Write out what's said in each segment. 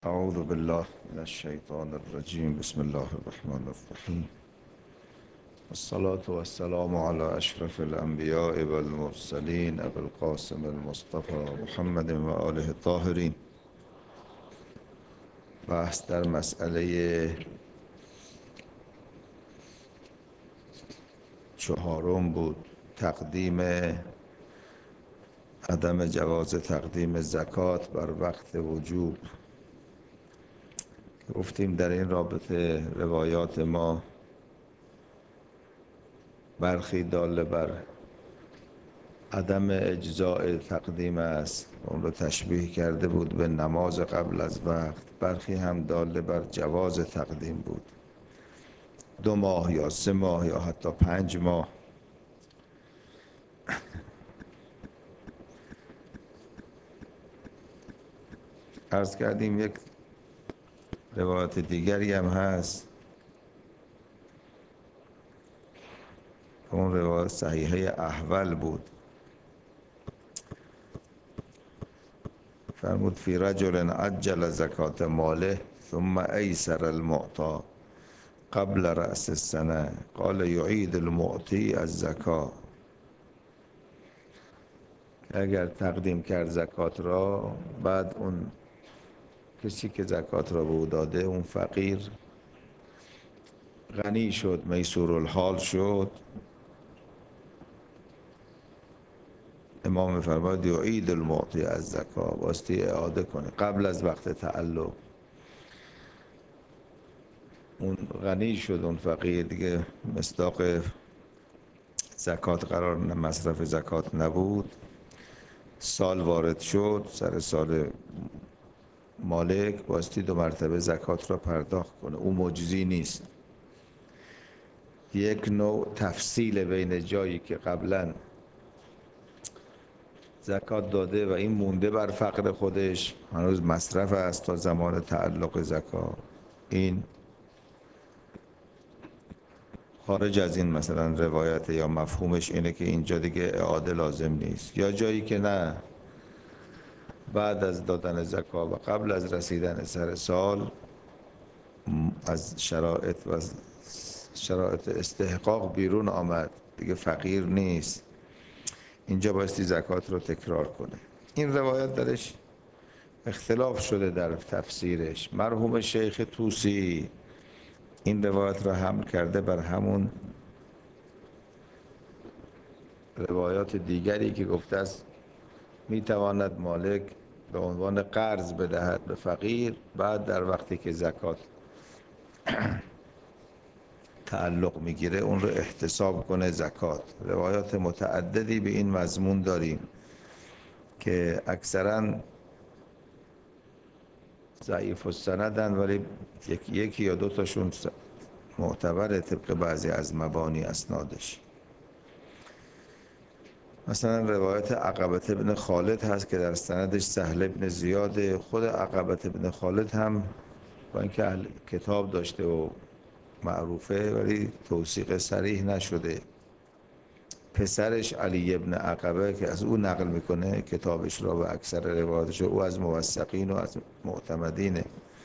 أعوذ بالله من الشيطان الرجيم بسم الله الرحمن الرحيم والصلاة والسلام على أشرف الأنبياء والمرسلين أبي القاسم المصطفى محمد وآله الطاهرين. بحث در مسئله چهارم بود، عدم جواز تقدیم زکات بر وقت وجوب. گفتیم در این رابطه روایات ما برخی دال بر عدم اجزاء تقدیم است، اون رو تشبیه کرده بود به نماز قبل از وقت. برخی هم دال بر جواز تقدیم بود، 2 ماه یا 3 ماه یا حتی 5 ماه. عرض کردیم یک روایت دیگری هم هست، اون روایت صحیحه احول بود. فرمود فی رجل عجل زکات ماله ثم ایسر المعطى قبل رأس السنه قال یعید المعطی الزکا. اگر تقدیم کرد زکات را، بعد اون کسی که زکات را به او داده، اون فقیر غنی شد، میسور الحال شد، امام فرمود یعید المعطی از زکا، باستی اعاده کنه قبل از وقت تعلق. اون غنی شد، اون فقیر دیگه مصداق زکات قرار مصرف زکات نبود. سال وارد شد، سر سال مالک باستی 2 مرتبه زکات را پرداخت کنه. او معجزی نیست، یک نوع تفصیل بین جایی که قبلا زکات داده و این مونده بر فقر خودش، هنوز مصرف است تا زمان تعلق زکات. این خارج از این مثلا روایت یا مفهومش اینه که اینجا دیگه اعاده لازم نیست. یا جایی که نه، بعد از دادن زکات و قبل از رسیدن سر سال از شرایط استحقاق بیرون آمد، دیگه فقیر نیست، اینجا بایستی زکات رو تکرار کنه. این روایت درش اختلاف شده در تفسیرش. مرحوم شیخ طوسی این روایت را حمل کرده بر همون روایات دیگری که گفته است میتواند مالک به عنوان قرض بدهد به فقیر، بعد در وقتی که زکات تعلق میگیره اون رو احتساب کنه زکات. روایات متعددی به این مضمون داریم که اکثرا ضعیف السندن، ولی یکی یا 2 تاشون معتبره طبق بعضی از مبانی اسنادش. مثلا روایت عقبة ابن خالد هست که در سندش سهل ابن زیاد. خود عقبة ابن خالد هم با اینکه اهل کتاب داشته و معروفه، ولی توثیق صریح نشده. پسرش علی ابن عقبه که از او نقل میکنه کتابش را و اکثر روایاتش، او از موثقین و از معتمدینه.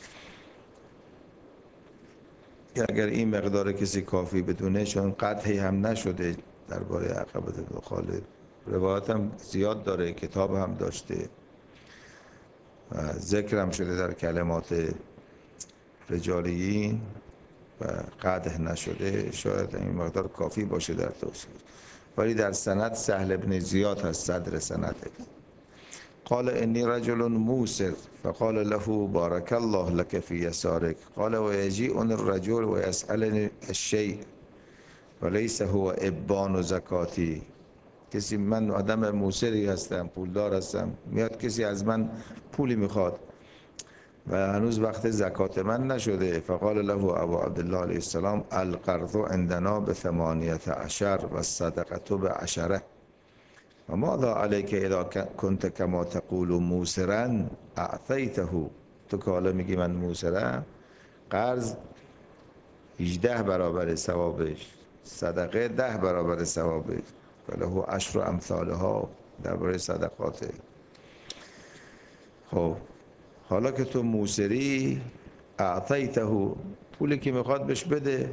اگر این مقدار کسی کافی بدونه، چون قطعی هم نشده درباره عقبة بن خالد، روایت هم زیاد داره، کتاب هم داشته و ذکر هم شده در کلمات رجالیین و قدح نشده، شاید این مقدار کافی باشه در توصیف. ولی در سند سهل ابن زیاد هست، صدر سنده. قال انی رجل موسر فقال له بارك الله لك في يسارك قال ويجيء الرجل ويسألني الشيء وليس هو ابان زکاتی. کسی، من آدم موسری هستم، پولدار هستم، میاد کسی از من پولی میخواد و هنوز وقت زکات من نشده. فقال له ابو عبدالله علیه السلام القرض عندنا ب18 و الصدقه ب10 و ماذا علیک اذا کنت کما تقول موسرا اعطیته. تو که حالا میگی من موسرم، قرض 18 برابر ثوابش، صدقه 10 برابر ثوابش، وله 10 امثالها درباره صدقاته. خب حالا که تو موسری اعطیته، پولی که میخواد بهش بده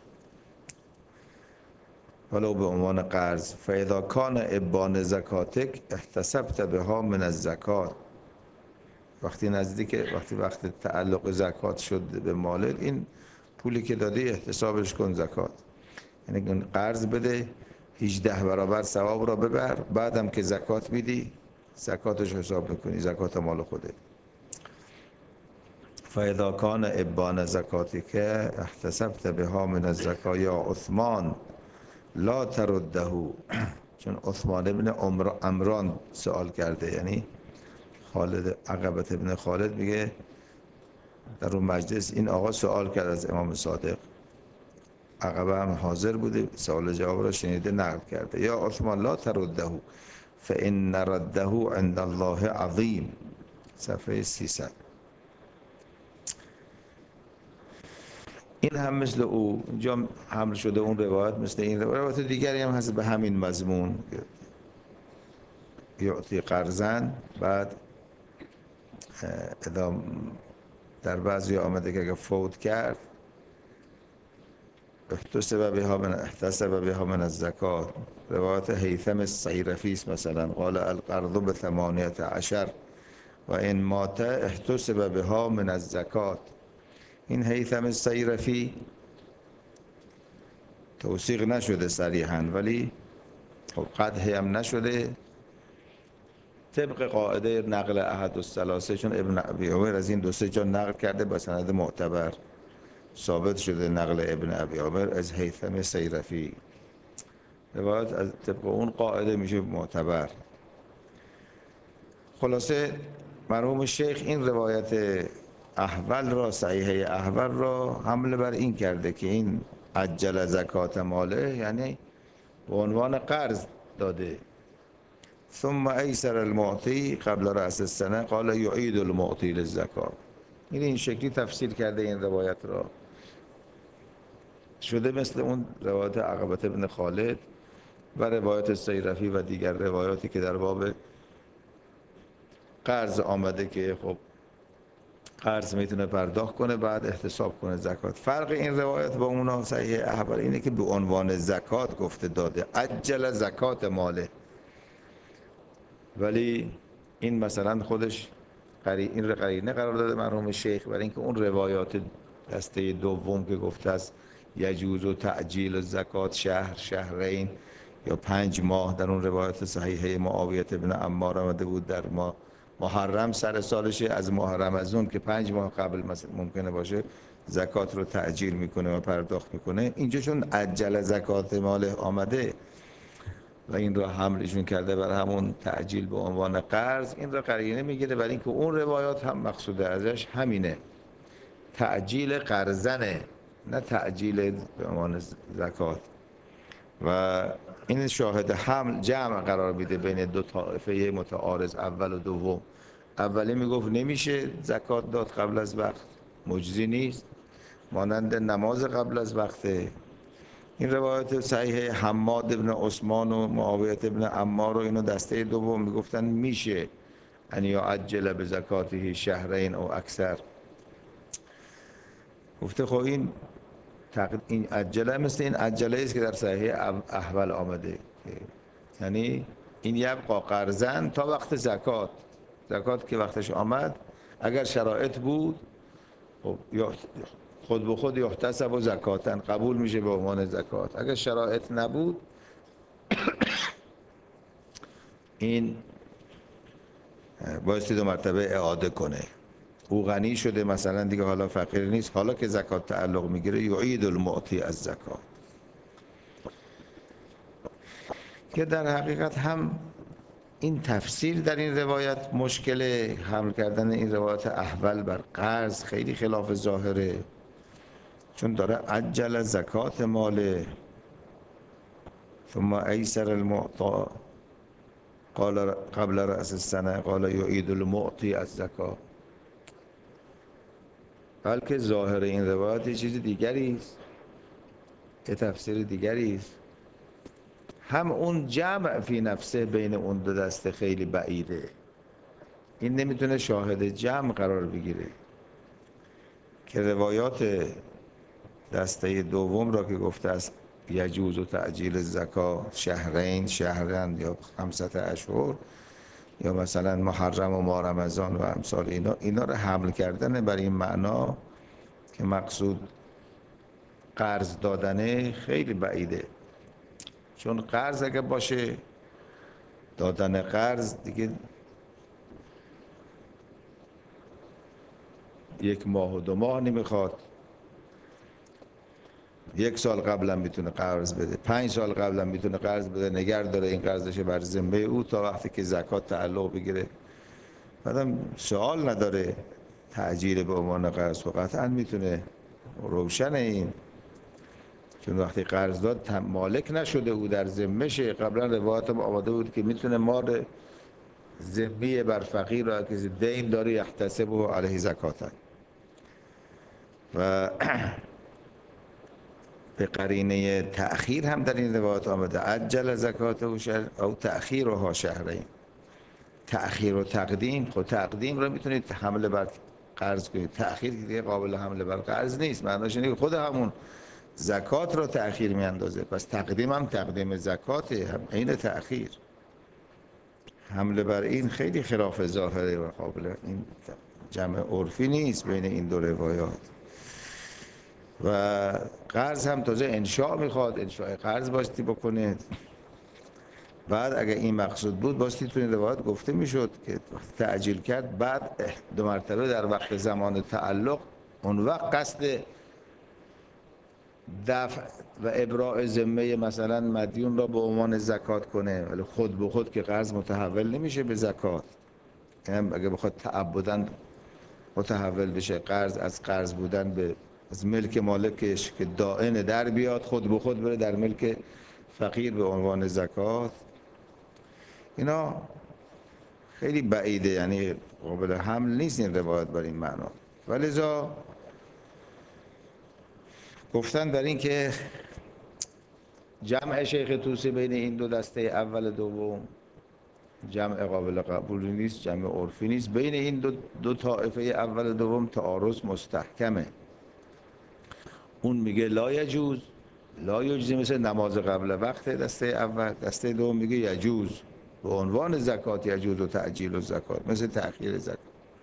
ولو به عنوان قرض. فاذا کان ابان زکاتک احتسبت بها من الزکات، وقتی وقت تعلق زکات شد به مالک، این پولی که دادی احتسابش کن زکات. یعنی قرض بده 18 برابر ثواب را ببر، بعدم که زکات میدی زکاتش حساب میکنی، زکات مال خوده. فاذا کان ابان زکاتک احتسبت بها من الزکا یا عثمان لا ترده. چون عثمان ابن عمران سوال کرده، یعنی خالد عقبه ابن خالد میگه در اون مجلس این آقا سوال کرد از امام صادق، عقبه هم حاضر بوده، سوال جواب را شنیده نقل کرده. یا عثمان لا ترده فان رده عند الله عظیم، صفحه 300. این هم مثل او اینجا حمل شده، اون روایت مثل این روایت دیگری هم هست به همین مضمون، یعطی قرضن. بعد در بعضی آمده که اگر فوت کرد احتسب بها من الزکات. روایت هیثم الصیرفی است مثلا، قال القرض ب18 و ان مات احتسب بها من الزکات. این هیثم الصیرفی توثیق نشده صریحا، ولی قدحی هم نشده، طبق قاعده نقل احد الثلاثه، چون ابن ابی عمر از این دو سه جا نقل کرده با سند معتبر، ثابت شده نقل ابن ابی عمر از هیثم صیرفی، روایت از طبق اون قاعده میشه معتبر. خلاصه مرحوم شیخ این روایت احول را، صحیحه احول را حمل بر این کرده که این عجل زکات ماله یعنی به عنوان قرض داده. ثم ایسر المعطی قبل رأس السنه قال یعید المعطی للزکات. این شکلی تفسیر کرده این روایت را، شده مثل اون روایت عقبه ابن خالد و روایت صیرفی و دیگر روایاتی که در باب قرض آمده که خب قرض میتونه پرداخت کنه بعد احتساب کنه زکات. فرق این روایت با اون صحیح احول اینه که به عنوان زکات گفته داده، عجل زکات ماله، ولی این مثلا خودش این قرینه قرار داده مرحوم شیخ برای اینکه اون روایات دسته دوم که گفته است یجوز و تعجیل زکات شهرین یا 5 ماه، در اون روایت صحیحه معاویه ابن عمار آمده بود در محرم سر سالشه، از محرم از اون که 5 ماه قبل مثلا ممکنه باشه زکات رو تعجیل میکنه و پرداخت میکنه. اینجا چون عجل زکات مال آمده و این رو حملشون کرده بر همون تعجیل به عنوان قرض، این رو قرینه میگیره برای اینکه اون روایات هم مقصود ازش همینه، تعجیل قرضنه، نه تعجیل به عنوان زکات. و این شاهد حمل جمع قرار میده بین دو طائفه متعارض اول و دوم. اولی میگفت نمیشه زکات داد قبل از وقت، مجزی نیست، مانند نماز قبل از وقت. این روایت صحیح حماد ابن عثمان و معاویه ابن عمار و اینو دسته دوم میگفتن میشه ان یعجل به زکاته شهرین او اکثر. گفته خب این عجله مثل این عجله است که در صحیح احول آمده، یعنی این یبقا قرضن تا وقت زکات. زکات که وقتش آمد اگر شرایط بود خب خود به خود یحتسب و زکاتن قبول میشه به عنوان زکات، اگر شرایط نبود این بایستی 2 مرتبه اعاده کنه. او غنی شده مثلا دیگه، حالا فقیر نیست، حالا که زکات تعلق میگیره یعید المعطی از زکات. که در حقیقت هم این تفسیر در این روایت مشکل، حمل کردن این روایت احول بر قرض خیلی خلاف ظاهره، چون داره عجل زکات ماله ثم ایسر المعطا قال قبل رأس السنه قال یعید المعطی از زکات، بلکه ظاهر این روایت یه چیز دیگری است، یه تفسیر دیگری است. هم اون جمع فی نفسه بین اون دو دسته خیلی بعیده، این نمیتونه شاهد جمع قرار بگیره که روایات دسته دوم را که گفته است یجوز و تعجیل زکا شهرن یا 5 اشهر یا مثلا محرم و ماه رمضان و امثال اینا رو حمل کردن بر این معنا که مقصود قرض دادنه خیلی بعیده. چون قرض اگه باشه، دادن قرض دیگه 1 ماه و 2 ماه نمیخواد، 1 سال قبلا میتونه قرض بده، 5 سال قبلا میتونه قرض بده، نگه داره این قرضش بر ذمه او تا وقتی که زکات تعلق بگیره. بعدم سوال نداره تعجیل به عنوان قرض، و قطعا میتونه روشن این، چون وقتی قرض داد مالک نشده او در ذمهشه. قبلا روایت هم آمده بود که میتونه مال ذمی بر فقیر را که دین داره یحتسب و علیه زکات و به قرینه تأخیر هم در این روایت آمده عجل زکات او تأخیرها شهرین. تأخیر و تقدیم، خود تقدیم رو میتونید حمله بر قرض کنید، تأخیر دیگه قابل حمله بر قرض نیست. معناش اینه که خود همون زکات رو تأخیر میاندازه، پس تقدیم هم تقدیم زکاته، هم عین تأخیر. حمله بر این خیلی خلاف ظاهره و قابل این جمع عرفی نیست بین این دو روایات. و قرض هم تازه انشاء میخواد، انشاء قرض باستی بکنه. بعد اگه این مقصود بود باستی تو این روایات گفته میشد که تعجیل کرد، بعد 2 مرتبه در وقت زمان تعلق اون وقت قصد دفع و ابراء ذمه مثلا مدیون را به عنوان زکات کنه، ولی خود به خود که قرض متحول نمیشه به زکات. یعنی اگه بخواد تعبداً متحول بشه، قرض از قرض بودن به از ملک مالکش که دائن در بیاد، خود به خود بره در ملک فقیر به عنوان زکات، اینا خیلی بعیده، یعنی قابل حمل نیست این روایت بر این معنا. ولذا گفتن در این که جمع شیخ طوسی بین این دو دسته اول دوم جمع قابل قبولی نیست، جمع عرفی نیست. بین این دو طائفه اول دوم تعارض مستحکمه. اون میگه لا یجوز، لا یجزی، مثل نماز قبل وقت دسته اول. دسته دوم میگه یجوز، به عنوان زکات یجوز و تعجیل و زکات، مثل تأخیر زکات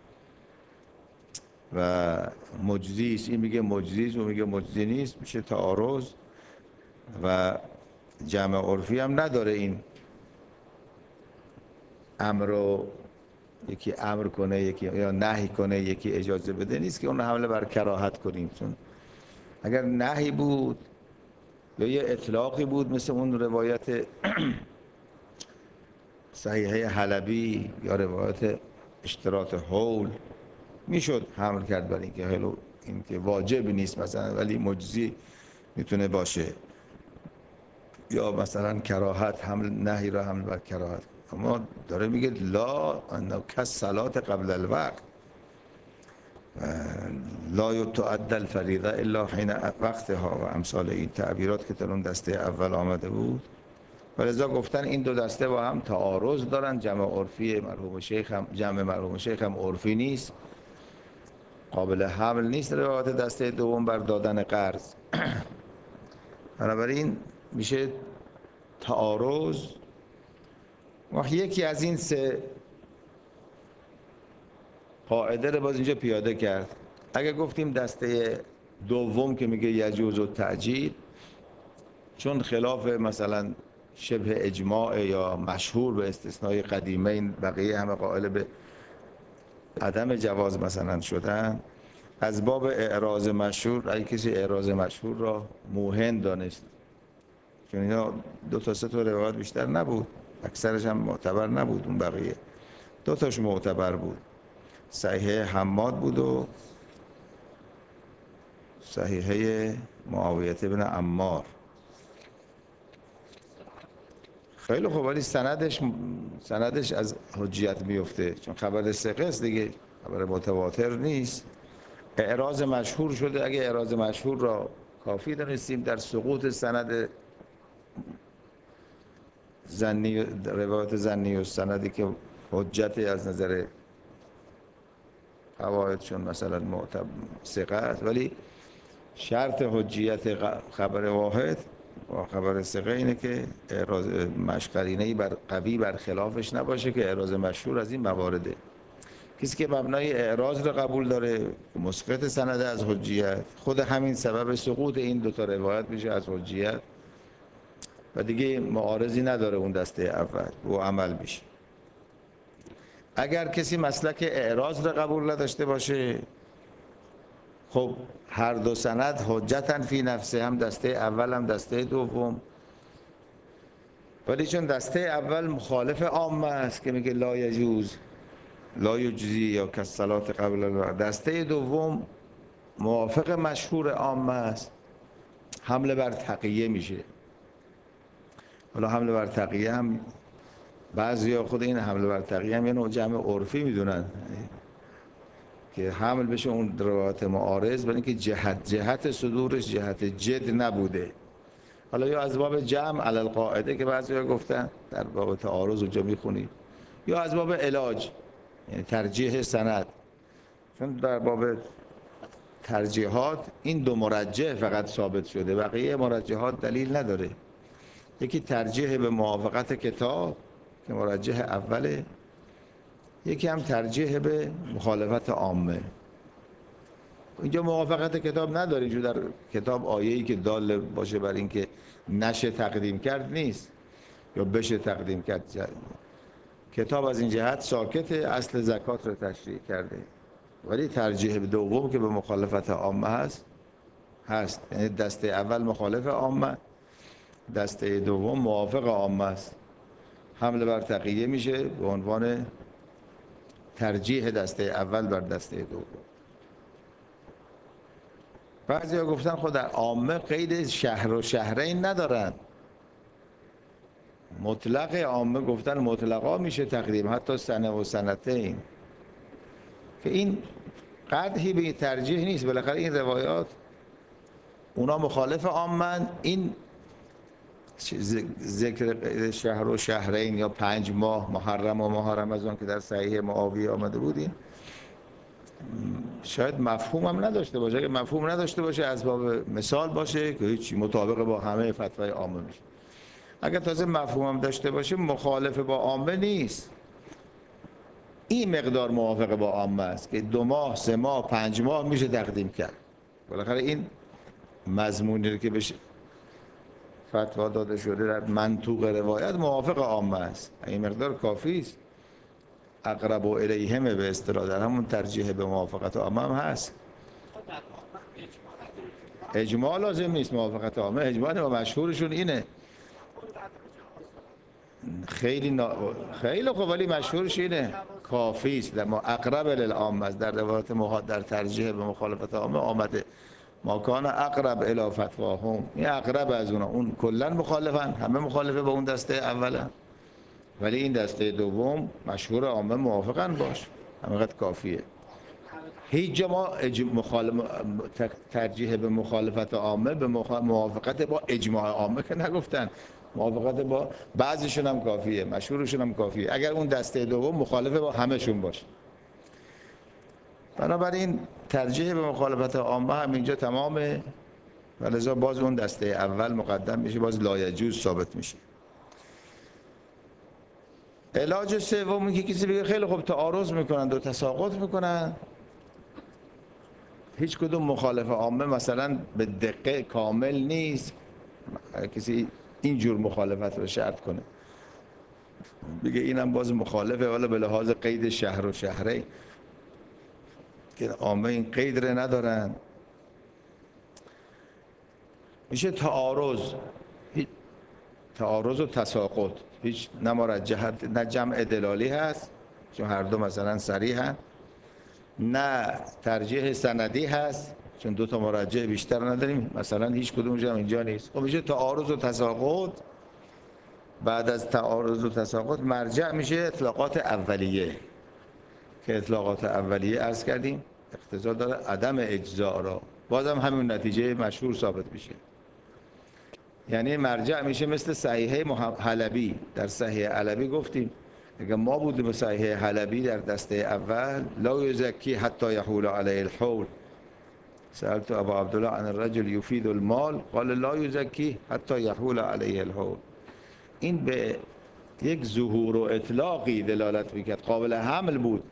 و مجزی است. این میگه مجزی است و میگه مجزی نیست، میشه تعارض. و جمع عرفی هم نداره این امر رو یکی امر کنه یکی یا نهی کنه یکی اجازه بده، نیست که اون حمله بر کراهت کنیم. چون اگر نهی بود یا یه اطلاقی بود مثل اون روایت صحیحه حلبی یا روایت اشتراط حول، میشد حمل کرد برای اینکه این که واجب نیست مثلا ولی مجزی میتونه باشه، یا مثلا کراهت حمل نهی را حمل بر کراهت. اما داره میگه لا انه کالصلات قبل الوقت لا یتعدى الفریضه الا حین وقتها و امثال این تعبیرات که در اون دسته اول آمده بود. ولذا گفتن این دو دسته با هم تعارض دارن. جمع عرفی مرحوم شیخ هم، جمع مرحوم شیخ هم عرفی نیست، قابل حمل نیست روایت دسته دوم بر دادن قرض. بنابراین میشه تعارض. وقت یکی از این 3 قاعده رو باز اینجا پیاده کرد. اگه گفتیم دسته دوم که میگه یجوز و تعجیل، چون خلاف مثلا شبه اجماع یا مشهور به استثنای قدیمین، بقیه همه قائل به عدم جواز مثلا شدن، از باب اعراض مشهور، اگه کسی اعراض مشهور را موهن دانست، چون اینا 2 تا 3 تا روایت بیشتر نبود، اکثرش هم معتبر نبود، اون بقیه 2 تاش معتبر بود، صحیحه حماد بود و صحیحه معاویه بن عمار. خیلی خوب، ولی سندش از حجیت میفته، چون خبر ثقه است دیگه، خبر متواتر نیست. اعراض مشهور شده. اگه اعراض مشهور را کافی دانستیم در سقوط سند زنی، روایت زنی و سندی که حجت از نظر قواعدشون مثلا ثقه است، ولی شرط حجیت خبر واحد و خبر ثقه اینه که اعراض مشقرینه‌ای بر قوی بر خلافش نباشه که اعراض مشهور از این موارده. کسی که مبنای اعراض رو قبول داره مسقط سند از حجیت، خود همین سبب سقوط این دوتا روایت میشه از حجیت و دیگه معارضی نداره اون دسته اول و عمل میشه. اگر کسی مسلک اعراض رو قبول نداشته باشه، خب هر دو سند حجتن فی نفسه، هم دسته اول هم دسته دوم، ولی چون دسته اول مخالف عامه است که میگه لا یجوز لا یجزی یا کالصلات قبل الوقت، دسته دوم موافق مشهور عامه است، حمله بر تقیه میشه. حالا حمله بر تقیه هم بعضیا خود این حمله بر تقیه هم یه نوع جمع عرفی میدونن که حمل بشه اون روایت معارض، برای اینکه جهت صدورش جهت جد نبوده. حالا یا از باب جمع علی القاعده که بعضیا گفتن در باب تعارض اونجا میخونید، یا از باب علاج یعنی ترجیح سند، چون در باب ترجیحات این دو مرجح فقط ثابت شده، بقیه مرجحات دلیل نداره. یکی ترجیح به موافقت کتاب که مرجح اوله، یکی هم ترجیح به مخالفت عامه. اینجا موافقت کتاب نداره، اینجا در کتاب آیه‌ای که دال باشه بر اینکه نشه تقدیم کرد نیست یا بشه تقدیم کرد. کتاب از این جهت ساکت، اصل زکات رو تشریح کرده، ولی ترجیح به دوم که به مخالفت عامه هست، یعنی دسته اول مخالف عامه، دسته دوم موافق عامه است. حمله بر تقیه میشه به عنوان ترجیح دسته اول بر دسته دوم. بعضیا گفتن خود در عامه قید شهر و شهرین ندارن، مطلق عامه گفتن مطلقا میشه تقدیم، حتی سنه و سنتین، که این قدحی به ترجیح نیست. بالاخره این روایات اونا مخالف عامن، این ذکر شهر و شهرین یا 5 ماه محرم و ماه رمضان که در صحیح معاویه آمده بودیم شاید مفهوم هم نداشته باشه. اگه مفهوم نداشته باشه از باب مثال باشه که هیچ مطابق با همه فتوای عامه میشه. اگر تازه مفهوم هم داشته باشه مخالف با عامه نیست، این مقدار موافق با عامه است که 2 ماه 3 ماه 5 ماه میشه تقدیم کرد. بالاخره این مضمونی که بشه فتوا داده شده در منطوق روایت موافق عامه است، این مقدار کافی است. اقرب الیهم به اصطلاح در همون ترجیح به موافقت عامه هم هست. اجماع لازم نیست موافقت عامه، اجماع و مشهورشون اینه. خیلی خوب، ولی مشهورش اینه کافی است. در اقرب للعامه در روایت در ترجیح به مخالفت عامه آمده ما کان اقرب الی فتواهم، این اقرب از اونا، اون کلا مخالفن، همه مخالفه با اون دسته اولا، ولی این دسته دوم مشهور عامه موافقن باش، همینقدر کافیه. هیچ جا ما ترجیح به مخالفت عامه به موافقت با اجماع عامه که نگفتن، موافقت با بعضیشون هم کافیه، مشهورشون هم کافیه، اگر اون دسته دوم مخالفه با همهشون باشه. بنابراین ترجیح به مخالفت عامه هم اینجا تمامه و لذا باز اون دسته اول مقدم میشه، باز لایجوز ثابت میشه. علاج سومی که کسی بگه خیلی خوب تعارض میکنن و تساقط میکنن، هیچ کدوم مخالف عامه مثلا به دقیق کامل نیست، کسی اینجور مخالفت رو شرط کنه بگه اینم باز مخالفه، ولی به لحاظ قید شهر و شهره که عامه این قید رو ندارن، میشه تعارض و تساقط. هیچ نه مرجحت نه جمع دلالی هست چون هر دو مثلا صریحن، نه ترجیح سندی هست چون 2 تا مرجح بیشتر نداریم، مثلا هیچ کدومش هم اینجا نیست. خب میشه تعارض و تساقط. بعد از تعارض و تساقط مرجع میشه اطلاقات اولیه که اطلاقات اولیه عرض کردیم اقتضا داره عدم اجزا را، بازم همین نتیجه مشهور ثابت میشه. یعنی مرجع میشه مثل صحیحه حلبی. در صحیح حلبی گفتیم اگر ما بودیم به صحیح حلبی در دسته اول، لا یزکی حتی یحول علیه الحول. سألت ابا عبدالله عن الرجل یفید المال قال لا یزکی حتی یحول علیه الحول. این به یک ظهور و اطلاقی دلالت میکرد، قابل حمل بود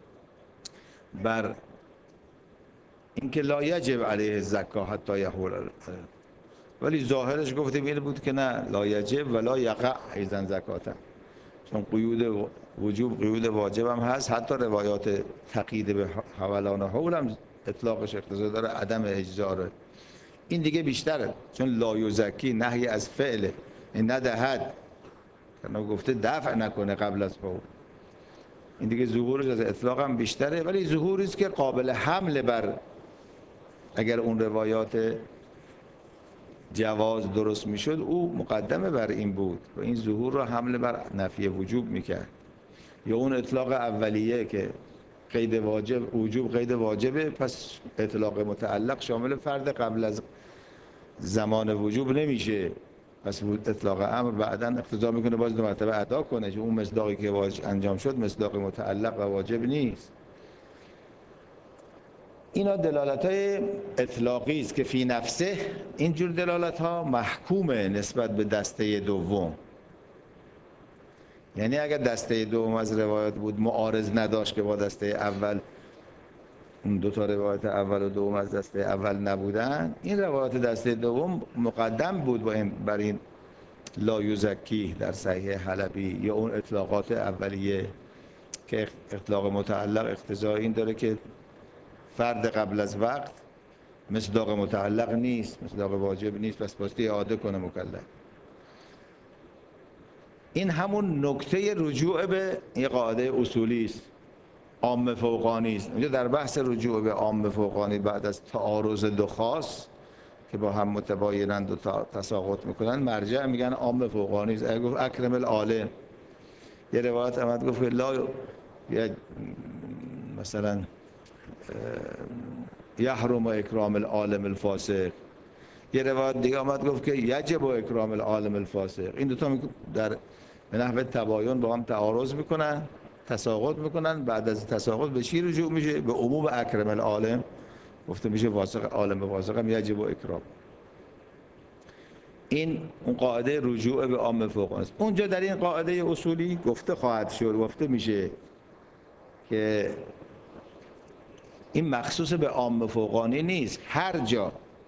بر اینکه لا یجب علیه الزکا حتی یحول، ولی ظاهرش گفتیم این بود که نه، لا یجب ولا یقع ایضا زکاتا، چون قیود وجوب قیود واجب هم هست. حتی روایات تقیید به حولان و حول هم اطلاقش اقتضا داره عدم اجزاره. این دیگه بیشتره، چون لا یزکی نهی از فعله، این ندهد، کنه گفته دفع نکنه قبل از حول. این دیگه ظهورش از اطلاق هم بیشتره، ولی ظهوری است که قابل حمل بر، اگر اون روایات جواز درست میشد او مقدمه بر این بود و این ظهور را حمل بر نفی وجوب میکرد. یا اون اطلاق اولیه که قید واجب، وجوب قید واجبه، پس اطلاق متعلق شامل فرد قبل از زمان وجوب نمیشه، پس اطلاق امر بعداً اقتضا میکنه باز دو مرتبه ادا کنه، چون اون مصداقی که انجام شد مصداق متعلق و واجب نیست. اینا دلالت‌های اطلاقی است که فی نفسه اینجور دلالت‌ها محکومه نسبت به دسته دوم. یعنی اگر دسته دوم از روایات بود معارض نداشت که با دسته اول، اون دو تا روایت اول و دوم از دسته اول نبودن، این روایت دسته دوم مقدم بود بر این لا یزکی در صحیح حلبی، یا اون اطلاقات اولیه که اطلاق متعلق اقتضا این داره که فرد قبل از وقت مصداق متعلق نیست، مصداق واجب نیست، پس باستی اعاده کنه مکلف. این همون نکته رجوع به این قاعده اصولی است، عام فوقانی است. اونجا در بحث رجوع به عام فوقانی بعد از تعارض دو خاص که با هم متباینند و تساقط میکنن، مرجع میگن عام فوقانی است. گفت اکرم العالم، یه روایت آمد گفت لا مثلا یحرم اکرام العالم الفاسق، یه روایت دیگه آمد گفت که یجب اکرام العالم الفاسق. این دوتا در نحو تباین با هم تعارض میکنن، تساقط میکنن، بعد از تساقط به چی رجوع میشه؟ به عموم اکرم العالم، گفته میشه فاسق، عالم فاسق هم یجب اکرام. این اون قاعده رجوع به عام فوقانی است. اونجا در این قاعده اصولی گفته خواهد شد، گفته میشه که این مخصوص به عام فوقانی نیست، هر جا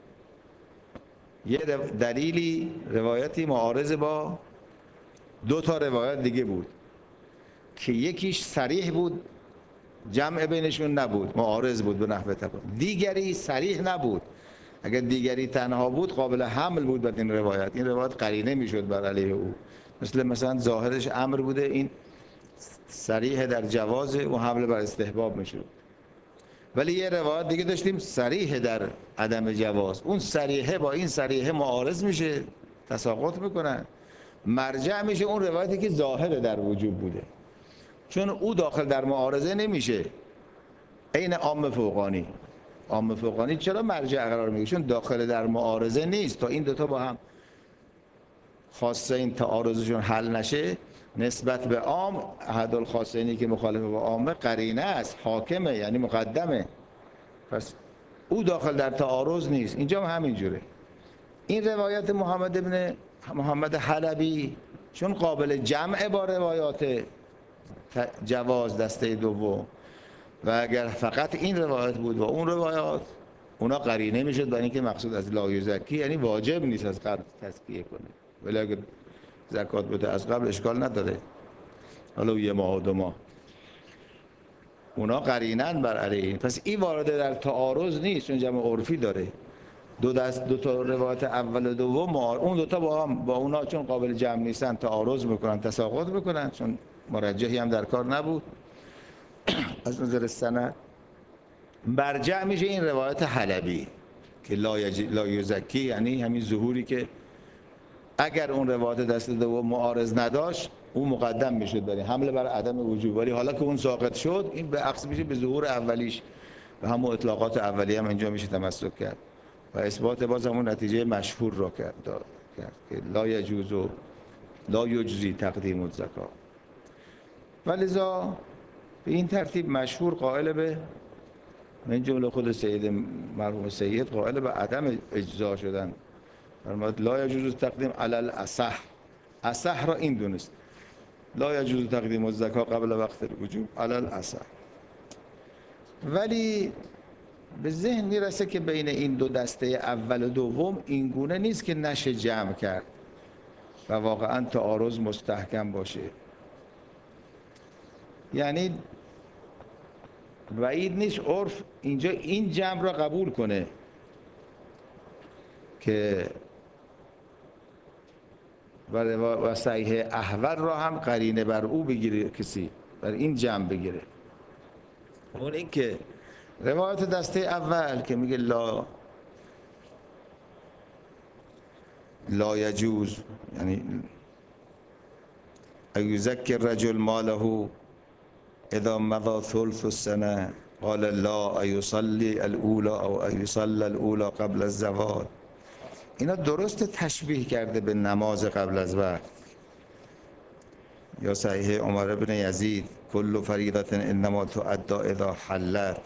یه دلیلی روایتی معارض با دو تا روایت دیگه بود که یکیش صریح بود جمع بینشون نبود، معارض بود به نحو تباین، دیگری صریح نبود. اگر دیگری تنها بود قابل حمل بود بر این روایت، این روایت قرینه میشد بر علیه او، مثلا ظاهرش امر بوده، این صریح در جواز و حمل بر استحباب میشد. ولی یه روایت دیگه داشتیم صریح در عدم جواز، اون صریحه با این صریحه معارض میشه، تساقط میکنن، مرجع میشه اون روایتی که ظاهر در وجوب بوده، چون او داخل در معارضه نمیشه. عین عام فوقانی، عام فوقانی چرا مرجع قرار میگیره؟ چون داخل در معارضه نیست. تا این دوتا با هم خاصه این تعارضشون حل نشه، نسبت به عام احد الخاصینی که مخالف با عامه قرینه است، حاکمه، یعنی مقدمه، پس او داخل در تعارض نیست. اینجا هم همینجوره. این روایت محمد حلبی چون قابل جمع با روایات جواز دسته دوم، و اگر فقط این روایت بود و اون روایات، اونا قرینه میشد برای اینکه مقصود از لا یزکی یعنی واجب نیست از قبل تزکیه کنه، ولی اگر زکات بده از قبل اشکال نداره، حالا یه ماه و دو ماه، اونا قرینن بر علیه این. پس این وارد در تعارض نیست، چون جمع عرفی داره، دو تا روایت اول و دوم، اون دوتا با اونا چون قابل جمع نیستن تعارض میکنن، تساقط میکنن، چون مرجحی هم در کار نبود از نظر سند. مرجع میشه این روایت حلبی که لا یزکی، یعنی همین ظهوری که اگر اون روایت دست دوم معارض نداشت اون مقدم میشد برای حمله بر عدم وجوب، ولی حالا که اون ساقط شد این به عکس میشه به ظهور اولیش و همون اطلاقات اولیه هم اینجا میشه تمسک کرد و اثبات باز همون نتیجه مشهور را کرد که لا یجوز و لا یجزی تقدیم الزکات. ولذا به این ترتیب مشهور قائل به، من جمله خود سید مرحوم سید قائل به عدم اجزا شدن. فرمود لا یجوز تقدیم علی الاصح، اصح را این دونست، لا یجوز تقدیم الزکات قبل وقت الوجوب علی الاصح. ولی به ذهن میرسه که بین این دو دسته اول و دوم این گونه نیست که نشه جمع کرد و واقعا تعارض مستحکم باشه. یعنی بعید نیست عرف اینجا این جمع را قبول کنه که و صحیح احول را هم قرینه بر او بگیره، کسی بر این جمع بگیره. اون این که روایت دسته اول که میگه لا یجوز، یعنی ایذکر رجل ماله اذا مضى ثلث السنه قال لا ایصلی الاولى او ایصلی الاولى قبل الزوال، اینا درست تشبیه کرده به نماز قبل از وقت. یا صحیح عمر بن یزید کل فریضة انما تؤدى اذا حلت،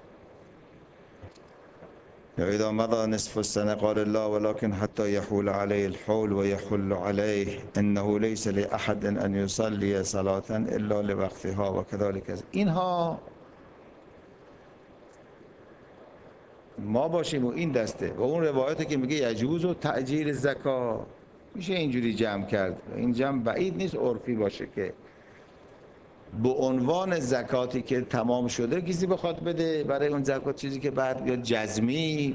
یا اذا مضى نصف السنه قال لا ولكن حتى يحول عليه الحول ويحل عليه انه ليس لاحد ان يصلي صلاة الا لوقتها وكذلك. اینها ما باشیم و این دسته و اون روایتی که میگه یجوز و تعجیل زکات میشه اینجوری جمع کرد. این جمع بعید نیست عرفی باشه که به عنوان زکاتی که تمام شده کسی بخواد بده برای اون زکات چیزی که بعد یا جزمی،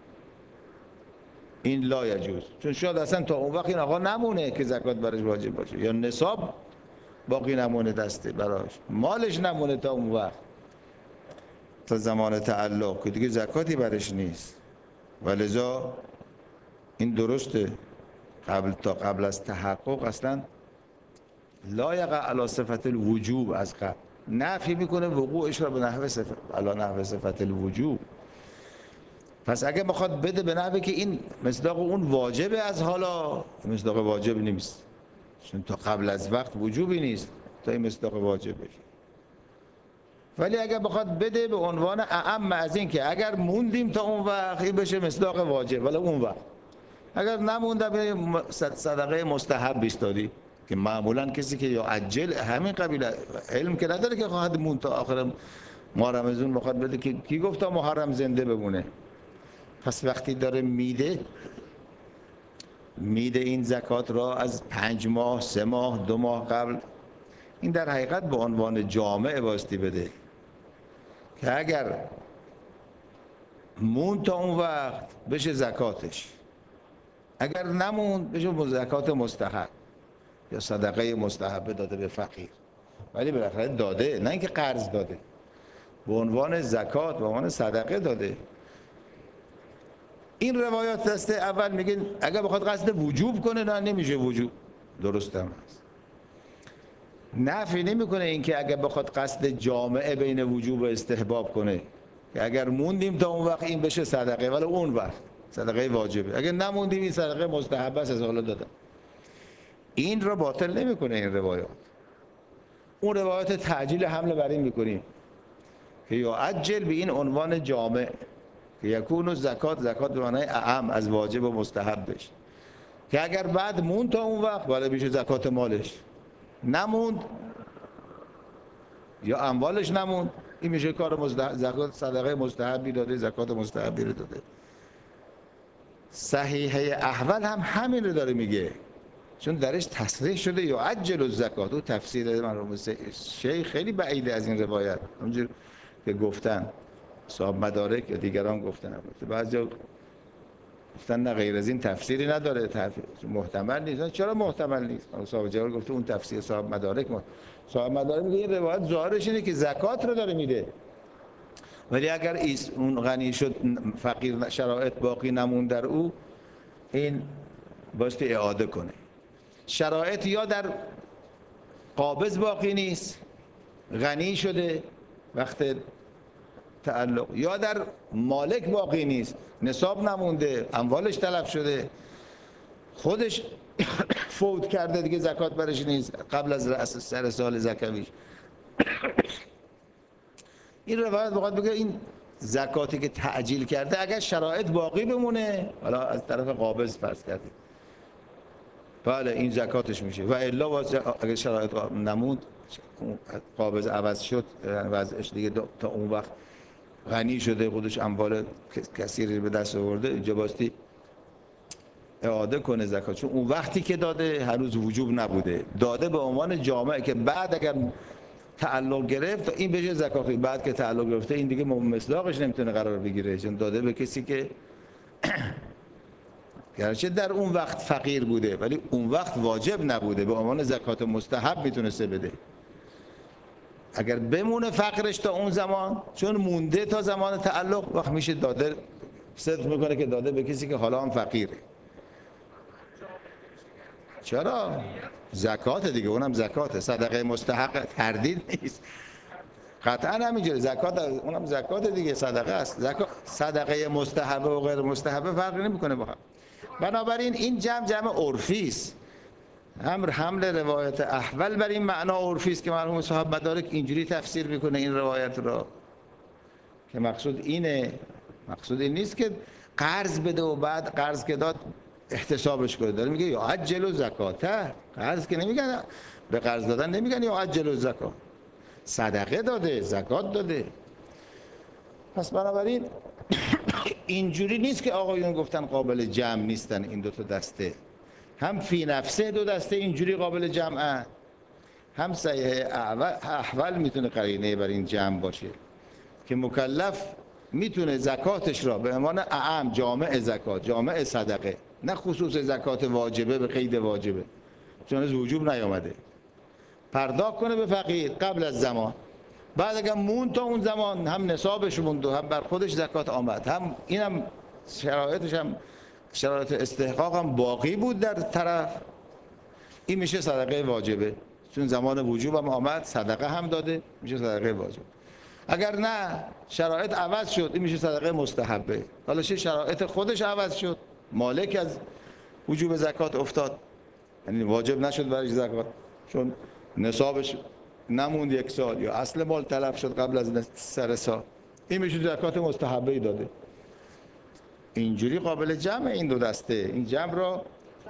این لا یجوز. چون شاید اصلا تا اون وقت این آقا نمونه که زکات برش واجب باشه، یا نصاب باقی نمونه دسته براش، مالش نمونه تا اون وقت، تا زمان تعلق که دیگه زکاتی برش نیست. ولذا این درسته قبل از تحقق اصلا لا یقع علی صفت الوجوب، از قبل نفی میکنه وقوعش را به نحو صفت الوجوب. پس اگه بخواد بده به نحوی که این مصداق اون واجبه، از حالا مصداق واجب نیست، چون تا قبل از وقت وجوبی نیست تا این مصداق واجب بشه. ولی اگر بخواد بده به عنوان اعم از این که اگر موندیم تا اون وقت این بشه مصداق واجب، ولی اون وقت اگر نمونده به صدقه مستحب بیستادی که معمولا کسی که یا عجل همین قبیل علم که نداره که خواهد موند تا آخر ماه رمضان بخواد بده، که کی گفت تا محرم زنده بمونه. پس وقتی داره میده این زکات را از 5 ماه 3 ماه 2 ماه قبل، این در حقیقت به عنوان جامعه باستی بده که اگر موند تا اون وقت بشه زکاتش، اگر نموند بشه زکات مستحب یا صدقه مستحب داده به فقیر. ولی بالاخره داده، نه اینکه قرض داده، به عنوان زکات به عنوان صدقه داده. این روایات دسته اول میگه اگر بخواد قصد وجوب کنه نه نمیشه وجوب، درست هم هست. نفی نمیکنه اینکه اگر بخواد قصد جامعه بین وجوب و استحباب کنه که اگر موندیم تا اون وقت این بشه صدقه، ولی اون وقت صدقه واجبه، اگر نموندیم این صدقه مستحب است از حالا دادن. این رو باطل نمیکنه این روایات. اون روایات تعجیل حمل بر این میکنیم که یا عجل به این عنوان جامع که یکون زکات به معنای اعم از واجب و مستحب بشه، که اگر بعد موند تا اون وقت ولی میشه زکات مالش، نموند یا اموالش نموند این میشه کار زکات صدقه مستحبی داده، زکات مستحبی رو داده. صحیحه احول هم همین رو داره میگه، چون درش تصریح شده یا عجل الزکات. و تفسیر مرحوم شیخ خیلی بعیده از این روایت، همونجور که گفتن صاحب مدارک یا دیگران گفتن، بعضی گفتن نه غیر از این تفسیری نداره، محتمل نیست. چرا محتمل نیست؟ صاحب جواب گفته اون تفسیر صاحب مدارک صاحب مدارک میگه این روایت ظاهرش اینه که زکات رو داره میده، ولی اگر اون غنی شد فقیر شرایط باقی نموند در او، این باستی اعاده کنه. شرایط یا در قابض باقی نیست غنی شده وقت تعلق، یا در مالک باقی نیست نصاب نمونده اموالش تلف شده، خودش فوت کرده دیگه زکات برش نیست قبل از رأس سر سال زکویش. این روایت بخواد بگه این زکاتی که تعجیل کرده اگر شرایط باقی بمونه، حالا از طرف قابض فرض کردیم، بله این زکاتش میشه، و الا اگر شرایط نموند، قابض عوض شد وضعش دیگه تا اون وقت غنی شده، خودش اموال کثیری به دست آورده، اینجا باستی اعاده کنه زکات، چون اون وقتی که داده هنوز وجوب نبوده، داده به عنوان جامعه که بعد اگر تعلق گرفت این بشه زکات، بعد که تعلق گرفته این دیگه مصداقش نمیتونه قرار بگیره، چون داده به کسی که گرچه در اون وقت فقیر بوده ولی اون وقت واجب نبوده، به عنوان زکات مستحب میتونسته بده. اگر بمونه فقرش تا اون زمان، چون مونده تا زمان تعلق، وقت میشه داده، صدق میکنه که داده به کسی که حالا هم فقیره. چرا؟ زکات دیگه، اونم زکاته، صدقه مستحق تردید نیست، قطعا همینجوره، زکات اونم زکات دیگه، صدقه است. صدقه مستحبه و غیر مستحبه فرقی نمیکنه با هم. بنابراین این جمع عرفی است. حمل روایت احول بر این معنا عرفی است که مرحوم صاحب مدارک اینجوری تفسیر میکنه این روایت را، که مقصود اینه، مقصود این نیست که قرض بده و بعد قرض که داد احتسابش کنه. داره میگه یا عجل و زکاته، قرض که نمیگن، به قرض دادن نمیگن یا عجل و زکات، صدقه داده، زکات داده. پس بنابراین اینجوری نیست که آقایون گفتن قابل جمع نیستن این دو تا دسته، هم فی نفسه دو دسته اینجوری قابل جمعه، هم صحیح احول میتونه قرینه بر این جمع باشه که مکلف میتونه زکاتش را به عنوان اعم، جامع زکات، جامع صدقه، نه خصوص زکات واجبه به قید واجبه چون از وجوب نیامده، پرداخت کنه به فقیر قبل از زمان، بعد اگر مون تا اون زمان هم نصابش موند و هم بر خودش زکات آمد، هم اینم شرایطش هم شرایط استحقاق هم باقی بود در طرف، این میشه صدقه واجبه، چون زمان وجوب هم آمد صدقه هم داده، میشه صدقه واجب. اگر نه شرایط عوض شد این میشه صدقه مستحبه. حالا چه شرایط خودش عوض شد، مالک از وجوب زکات افتاد، یعنی واجب نشد برای زکات چون نصابش نموند یک سال یا اصل مال تلف شد قبل از سر سال، این میشه زکات مستحبه ای داده. اینجوری قابل جمع این دو دسته، این جمع را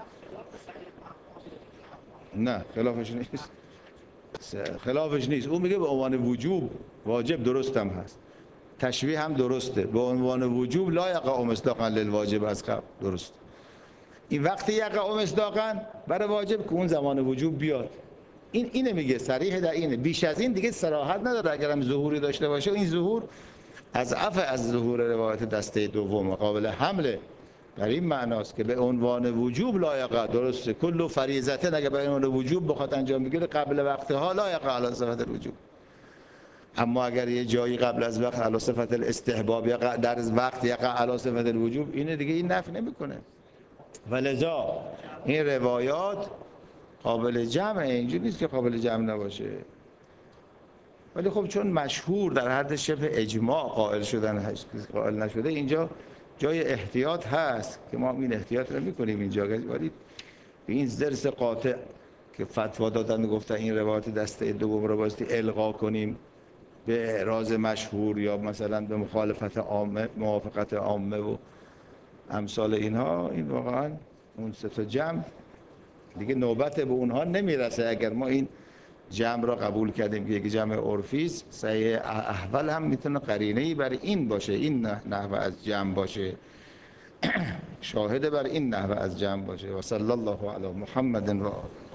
نه خلافش نیست، خلافش نیست. اون میگه به عنوان وجوب واجب درست هم هست، تشبیه هم درسته، به عنوان وجوب لا یقع مصداقا للواجب از قبل، درست. این وقتی یقع مصداقا برای واجب که اون زمان وجوب بیاد، اینه میگه، صریح در اینه، بیش از این دیگه صراحت نداره. اگر هم ظهوری داشته باشه این ظهور از ظهور روایت دسته دوم قابل حمله در این معناست که به عنوان وجوب لا یقع، درسته، کل فریضته اگه به عنوان وجوب بخواد انجام بگیره قبل وقتها لا یقع علی صفت الوجوب، اما اگر یه جایی قبل از وقت علی صفت الاستحباب یقع در وقت یقع علی صفت الوجوب، اینه دیگه این نفی نمیکنه. ولذا این روایات قابل جمع، اینجوری نیست که قابل جمع نباشه، ولی خب چون مشهور در حد شبه اجماع قائل شدن، قائل نشده، اینجا جای احتیاط هست که ما این احتیاط رو میکنیم اینجا، ولی این درس قاطع که فتوا دادن گفتن این روایت دسته دوم رو باستی الغا کنیم به اعراض مشهور یا مثلا به مخالفت عامه، موافقت عامه و امثال اینها، این واقعا اون سه تا جمع دیگه نوبت به اونها نمیرسه. اگر ما این جمع را قبول کردیم که یک جمع عرفی است، صحیح احول هم میتونه قرینه‌ای برای این باشه، این نحوه از جمع باشه، شاهد بر این نحوه از جمع باشه. و صلی الله علی محمد و